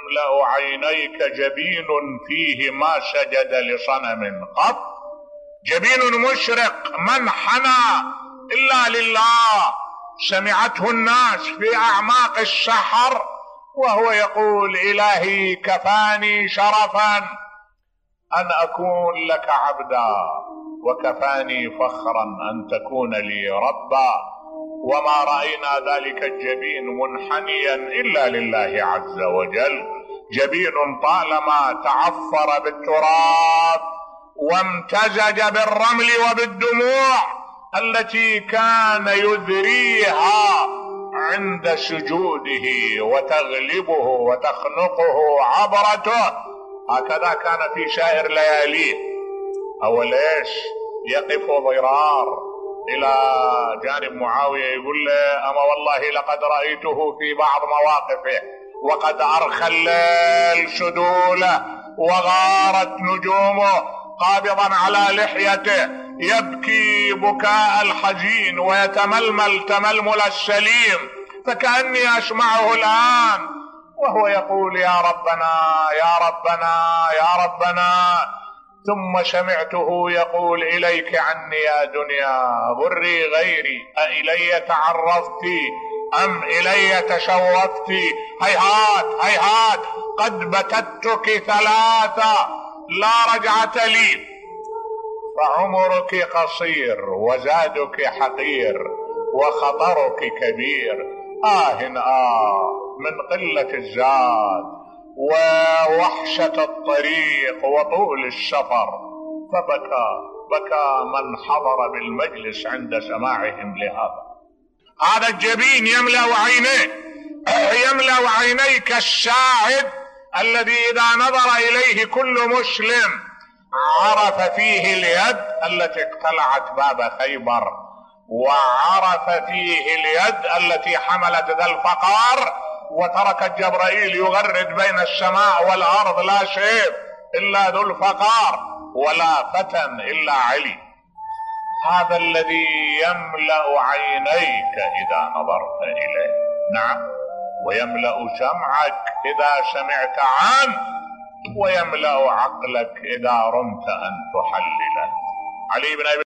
يملأ عينيك جبين فيه ما سجد لصنم قط، جبين مشرق من حنى إلا لله، سمعته الناس في أعماق السحر وهو يقول: إلهي كفاني شرفا أن أكون لك عبدا، وكفاني فخرا أن تكون لي ربا، وما رأينا ذلك الجبين منحنيا إلا لله عز وجل، جبين طالما تعفر بالتراب وامتزج بالرمل وبالدموع التي كان يذريها عند سجوده وتغلبه وتخنقه عبرته. هكذا كان في سائر لياليه. أول إيش؟ يقف ضرار إلى جانب معاوية يقول له: أما والله لقد رأيته في بعض مواقفه وقد أرخى الليل سدوله وغارت نجومه قابضا على لحيته يبكي بكاء الحزين ويتململ تململ السليم، فكأني أسمعه الآن وهو يقول: يا ربنا يا ربنا يا ربنا. ثم سمعته يقول: إليك عني يا دنيا ضري غيري، أإلي تعرفت أم إلي تشوفت؟ هيهات هيهات قد بتتك ثلاثة لا رجعة لي، فعمرك قصير وزادك حقير وخطرك كبير. من قلة الزاد ووحشة الطريق وطول السفر، بكى من حضر بالمجلس عند سماعهم لهذا. هذا الجبين يملأ عينيه، يملأ عينيك الشاهد الذي إذا نظر إليه كل مسلم عرف فيه اليد التي اقتلعت باب خيبر، وعرف فيه اليد التي حملت ذا الفقار وتركت جبرائيل يغرد بين السماء والأرض لا شيء إلا ذو الفقار ولا فتى إلا علي. هذا الذي يملأ عينيك إذا نظرت إليه، نعم، ويملأ سمعك إذا سمعت عنه، ويملأ عقلك إذا رمت أن تحلله. علي بن أبي